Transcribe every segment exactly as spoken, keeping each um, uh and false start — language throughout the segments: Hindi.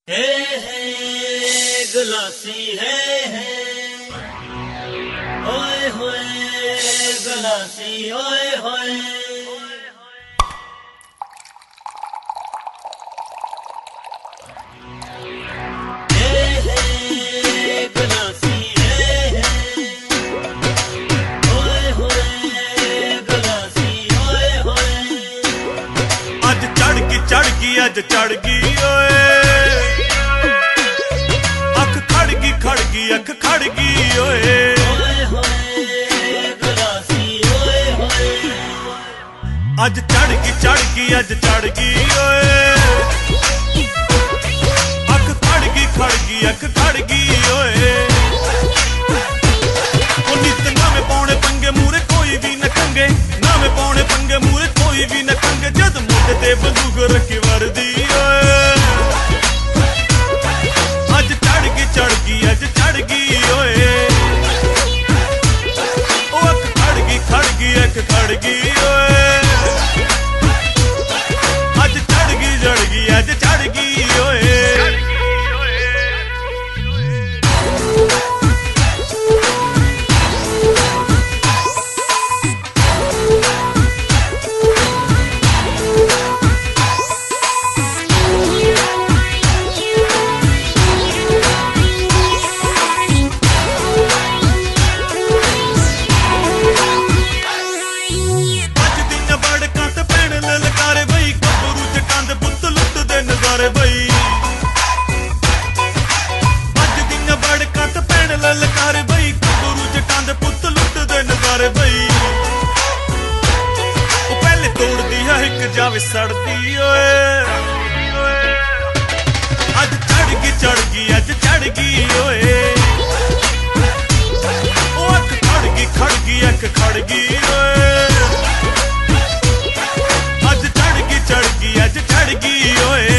हे हे गलासी है है ओए होए गलासी ओए होए हे हे गलासी है है ओए होए गलासी ओए होए अज चढ़ गई चढ़ गई अज चढ़ गई ओए खड़गी अख खड़गी ओए अज चढ़गी चढ़गी अज चढ़गी ओए अख खड़गी खड़गी अख खड़गी ओए नित नवे पौने पंगे मूरे कोई भी न खंगे नवे पौने पंगे मूरे कोई भी न खंगे जद मुझे ते बंदूक रखी वर्दी ओए अज चढ़गी चढ़गी अज चढ़गी ओए ओ अख खड़गी खड़गी अख खड़गी ओए अज चढ़गी चढ़गी अज चढ़गी ओए जावे सड़दी ओए अज चढ़गी चढ़गी अज चढ़गी ओए ओ अख खड़गी खड़गी अख खड़गी ओए अज चढ़गी चढ़गी अज चढ़गी ओए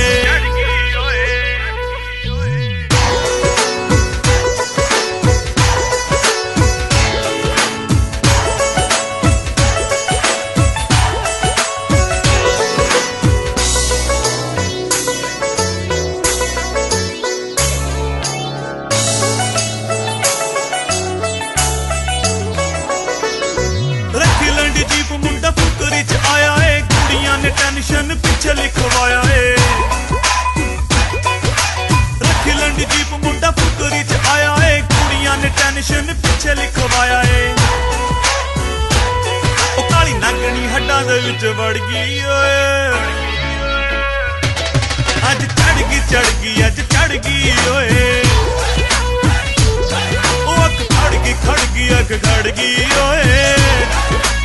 टेंशन पीछे लिखवाया है रखी लंडी जीप मुंडा फुकरी च आया है कुड़ियां ने टेंशन पीछे लिखवाया है ओ काली नागणी हड्डां दे विच वड़ गई ओए अज चढ़ गई चढ़ गई अज चढ़ गई ओए ओ अख खड़ गई खड़ गई अख खड़ गई ओए